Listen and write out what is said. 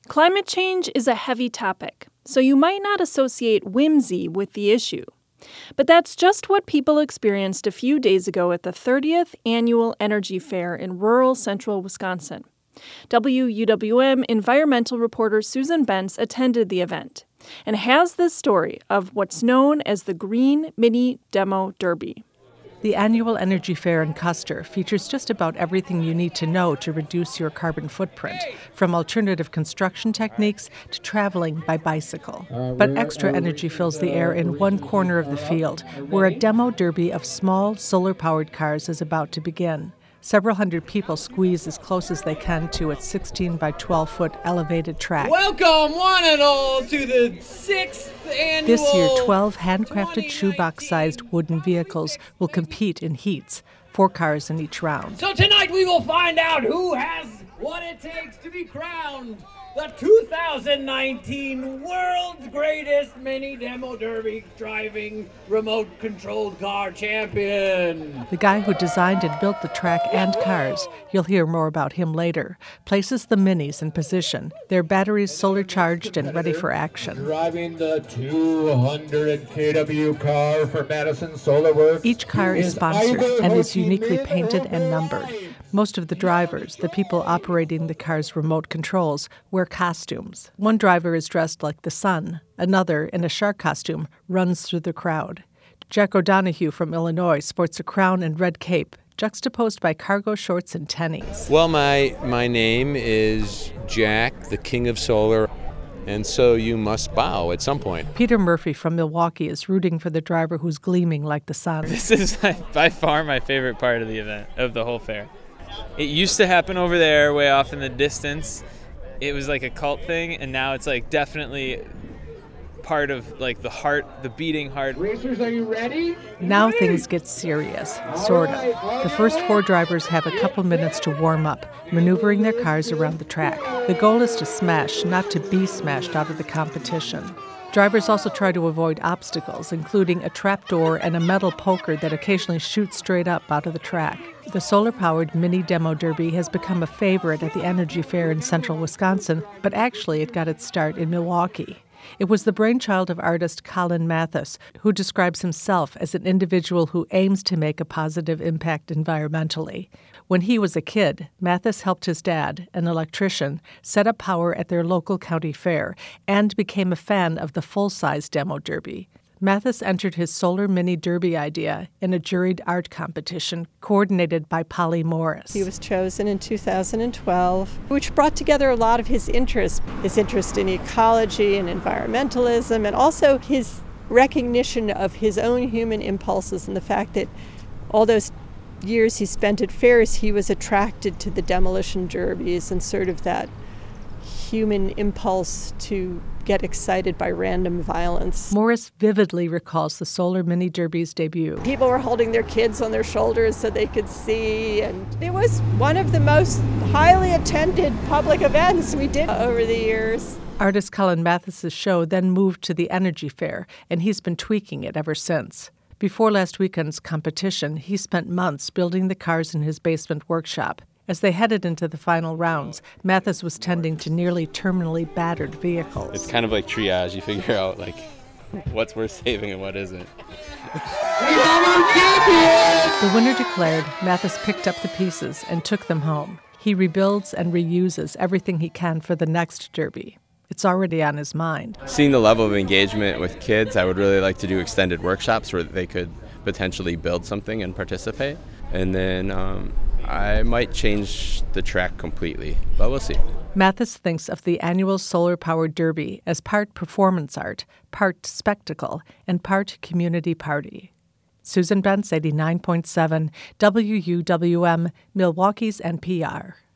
Climate change is a heavy topic, so you might not associate whimsy with the issue. But that's just what people experienced a few days ago at the 30th Annual Energy Fair in rural central Wisconsin. WUWM environmental reporter Susan Bentz attended the event and has this story of what's known as the Green Mini Demo Derby. The annual Energy Fair in Custer features just about everything you need to know to reduce your carbon footprint, from alternative construction techniques to traveling by bicycle. But extra energy fills the air in one corner of the field, where a demo derby of small, solar-powered cars is about to begin. Several hundred people squeeze as close as they can to its 16 by 12-foot elevated track. Welcome, one and all, to the 6th annual... This year, 12 handcrafted shoebox-sized wooden vehicles will compete in heats, 4 cars in each round. So tonight we will find out who has what it takes to be crowned the 2019 World's Greatest Mini Demo Derby Driving Remote-Controlled Car Champion. The guy who designed and built the track and cars, you'll hear more about him later, places the minis in position, their batteries solar-charged and ready for action. Driving the 200 kW car for Madison Solar Works. Each car is sponsored and is uniquely painted and numbered. Most of the drivers, the people operating the car's remote controls, wear costumes. One driver is dressed like the sun. Another, in a shark costume, runs through the crowd. Jack O'Donohue from Illinois sports a crown and red cape, juxtaposed by cargo shorts and tennies. Well, my name is Jack, the King of Solar, and so you must bow at some point. Peter Murphy from Milwaukee is rooting for the driver who's gleaming like the sun. This is by far my favorite part of the event, of the whole fair. It used to happen over there, way off in the distance. It was like a cult thing, and now it's like definitely part of like the heart, the beating heart. Racers, are you ready? Now things get serious, sort of. The first 4 drivers have a couple minutes to warm up, maneuvering their cars around the track. The goal is to smash, not to be smashed out of the competition. Drivers also try to avoid obstacles, including a trapdoor and a metal poker that occasionally shoots straight up out of the track. The solar-powered Mini Demo Derby has become a favorite at the Energy Fair in central Wisconsin, but actually it got its start in Milwaukee. It was the brainchild of artist Colin Mathis, who describes himself as an individual who aims to make a positive impact environmentally. When he was a kid, Mathis helped his dad, an electrician, set up power at their local county fair and became a fan of the full-size demo derby. Mathis entered his solar mini derby idea in a juried art competition coordinated by Polly Morris. He was chosen in 2012, which brought together a lot of his interest in ecology and environmentalism, and also his recognition of his own human impulses and the fact that all those years he spent at fairs, he was attracted to the demolition derbies and sort of that human impulse to get excited by random violence. Morris vividly recalls the Solar Mini Derby's debut. People were holding their kids on their shoulders so they could see, and it was one of the most highly attended public events we did over the years. Artist Colin Mathis's show then moved to the Energy Fair, and he's been tweaking it ever since. Before last weekend's competition, he spent months building the cars in his basement workshop. As they headed into the final rounds, Mathis was tending to nearly terminally battered vehicles. It's kind of like triage. You figure out, like, what's worth saving and what isn't. The winner declared, Mathis picked up the pieces and took them home. He rebuilds and reuses everything he can for the next derby. It's already on his mind. Seeing the level of engagement with kids, I would really like to do extended workshops where they could potentially build something and participate. And then I might change the track completely, but we'll see. Mathis thinks of the annual solar-powered derby as part performance art, part spectacle, and part community party. Susan Bentz, 89.7, WUWM, Milwaukee's NPR.